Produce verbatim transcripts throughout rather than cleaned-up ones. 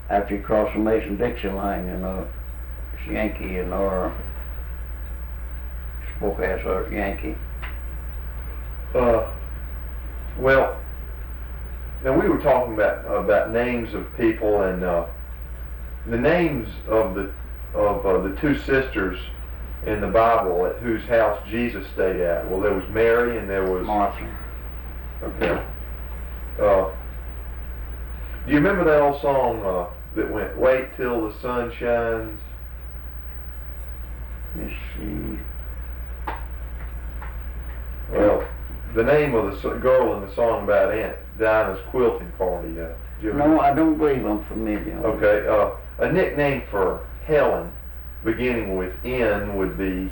after you cross the Mason-Dixon line, you know, it's Yankee, you know, or spoke as a Yankee. Uh, well, now we were talking about about names of people, and uh, the names of the of uh, the two sisters in the Bible at whose house Jesus stayed at. Well, there was Mary and there was Martha. Okay. Uh, do you remember that old song uh, that went, "Wait till the sun shines"? Let's see. Well, the name of the so- girl in the song about Aunt Dinah's quilting party. Uh, do you ever- No, I don't believe I'm familiar. Okay. Uh, a nickname for Helen, beginning with N, would be.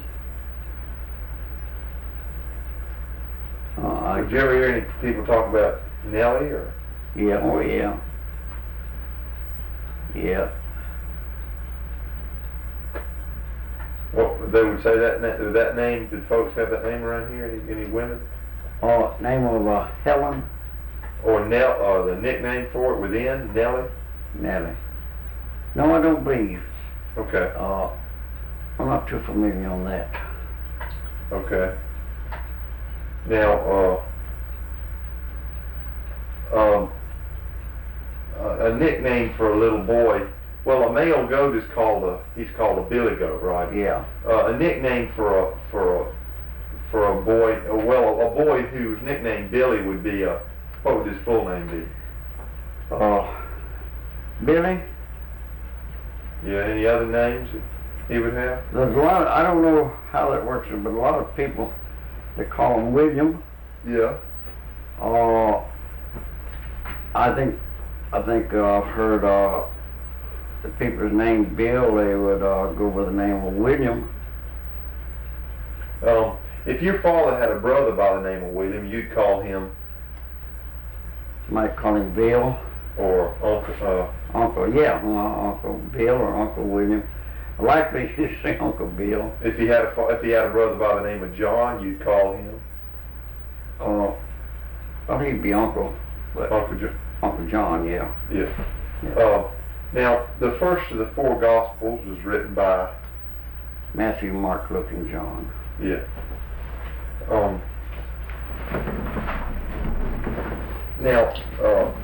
Uh, I, Did you ever hear any people talk about Nellie or? yeah, oh yeah. Yeah. What they would say that na- that name? Did folks have that name around here? Any, any women? Oh, name of uh, Helen Or Nell? Uh, the nickname for it with N, Nellie. Nellie. No, I don't believe. Okay. Uh, I'm not too familiar on that. Okay. Now, uh, um, uh, a nickname for a little boy. Well, a male goat is called a. He's called a billy goat, right? Yeah. Uh, a nickname for a for a for a boy. Uh, well, a boy whose nickname Billy would be a. What would his full name be? Uh, Billy. Yeah. Any other names that he would have? There's a lot. Of, I don't know how that works, but a lot of people they call him William. Yeah. Uh, I think I think uh, I've heard uh, the people's name Bill. They would uh, go by the name of William. Um, if your father had a brother by the name of William, you'd call him Might call him Bill. or Uncle. Uh, Uncle, yeah, uh, Uncle Bill or Uncle William. Likely to say Uncle Bill. if he had a fa- if he had a brother by the name of John, you'd call him Uh, well, he'd be Uncle, but Uncle John. Uncle John, yeah. Yeah. Yeah. Uh, now, the first of the four Gospels was written by. Matthew, Mark, Luke, and John. Yeah. Um. Now, uh,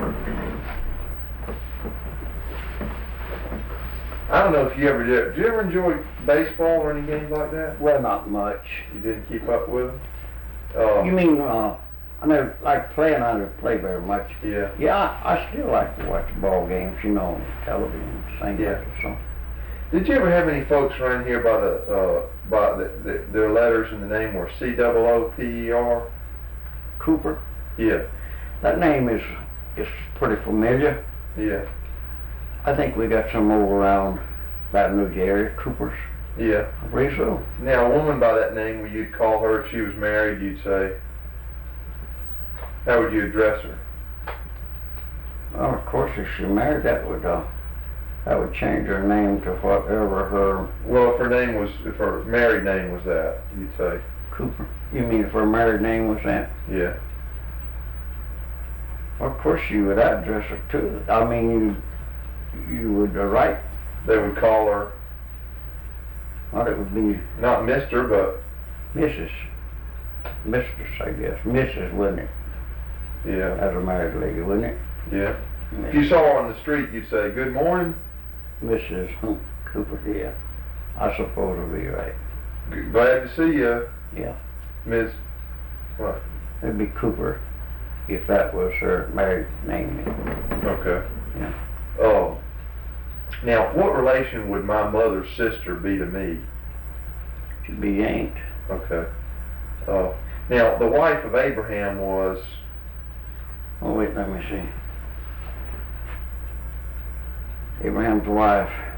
I don't know if you ever did. Did you ever enjoy baseball or any games like that? Well, not much. You didn't keep up with them. Uh, You mean, uh, I never like playing, I never play very much. Yeah. Yeah, I, I still like to watch ball games, you know, on television, things Yeah. like that. So. Did you ever have any folks around here by the uh, by the, the, their letters in the name were C O O P E R? Cooper, Yeah. that name is is pretty familiar. Yeah. I think we got some over around Baton Rouge area, Coopers. Yeah. I believe so. Now, a woman by that name, when you'd call her if she was married, you'd say, how would you address her? Well, of course, if she married, that would uh, that would change her name to whatever her Well, if her name was, if her married name was that, you'd say, Cooper. You mean if her married name was that? yeah. Well, of course, you would address her too. I mean, you you would uh, write. They would call her, Well, it would be not Mister, but, Missus Mistress, I guess. Missus, wouldn't it? yeah, As a married lady, wouldn't it? yeah. If you saw her on the street, you'd say, good morning. Missus Cooper, yeah. I suppose it'd be right. G- Glad to see you, Yeah. Miss What? It'd be Cooper if that was her married name. Okay. Yeah. Oh. Now, what relation would my mother's sister be to me? Should be Ain't. Okay. Uh, now, the wife of Abraham was. Oh, wait, let me see. Abraham's wife.